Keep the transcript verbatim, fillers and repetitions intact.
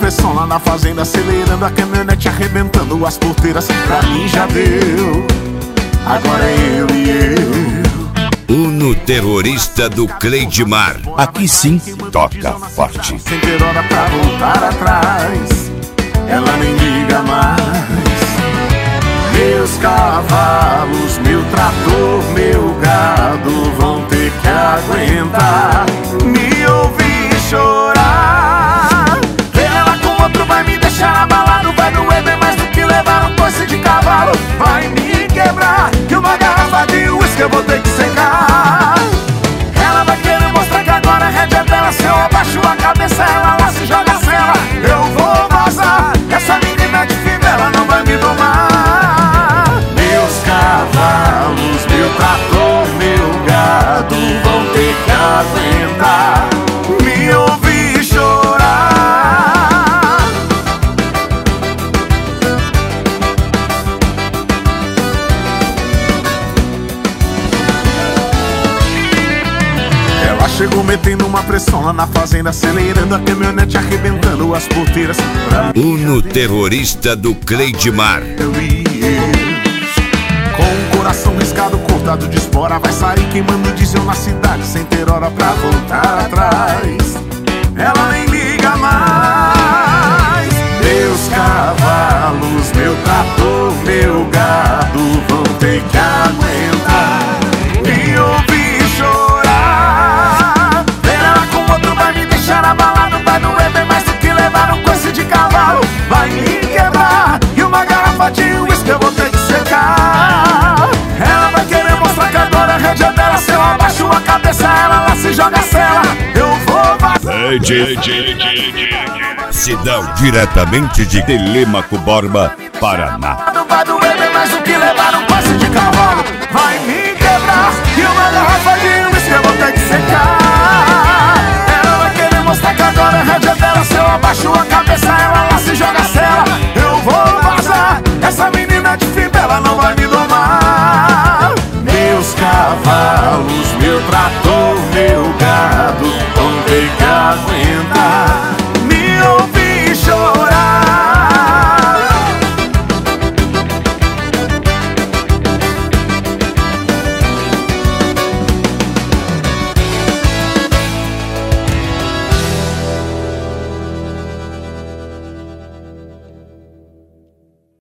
pressão lá na fazenda, acelerando a caminhonete, arrebentando as porteiras. Pra mim já deu, agora é eu e eu. Uno terrorista do Cleidmar. Aqui sim toca forte. Sem ter hora pra voltar atrás, ela nem liga mais. Meus cavalos, meu trator, meu gado vão ter que aguentar me ouvir chorar. Ver ela com outro vai me deixar abalado, vai doer bem mais do que levar um coice de cavalo. Vai me quebrar, que uma garrafa de uísque eu vou ter que secar. Ela vai querer mostrar que agora a rédea dela, se eu abaixo a cabeça ela lá se joga a cela. Eu vou vazar, essa menina de fivela não vai me domar. Meus cavalos, meu trator, meu gado vão ter que aguentar me ouvir chorar. Ela chegou metendo uma pressão lá na fazenda, acelerando a caminhonete, arrebentando as porteiras. Uno terrorista do Cleidmar. Eu e eu, com o coração riscado, cortado de espora, vai sair queimando diesel na cidade, sem ter hora pra voltar atrás. Ela nem liga mais. Meus cavalos, meu trator, meu gado vão ter que aguentar me ouvir chorar. Ver ela com outro vai me deixar abalado, vai doer bem mais do que levar um coice de cavalo. Vai me quebrar, e uma garrafa de uísque eu vou ter que secar. Ela vai querer mostrar que agora a rédea dela, se eu abaixo a cabeça ela lá se joga a cela. Eu vou vazar. Cidão diretamente de Telêmaco Borba, Paraná. Vai doer bem mais do que levar um coice de cavalo. Vai me quebrar, e uma garrafa de uísque eu vou ter que secar. Ela vai querer mostrar que agora a rédea dela, se eu abaixo a cabeça ela lá se joga a cela. Eu vou vazar, essa menina de fivela não vai me domar. Meus cavalos,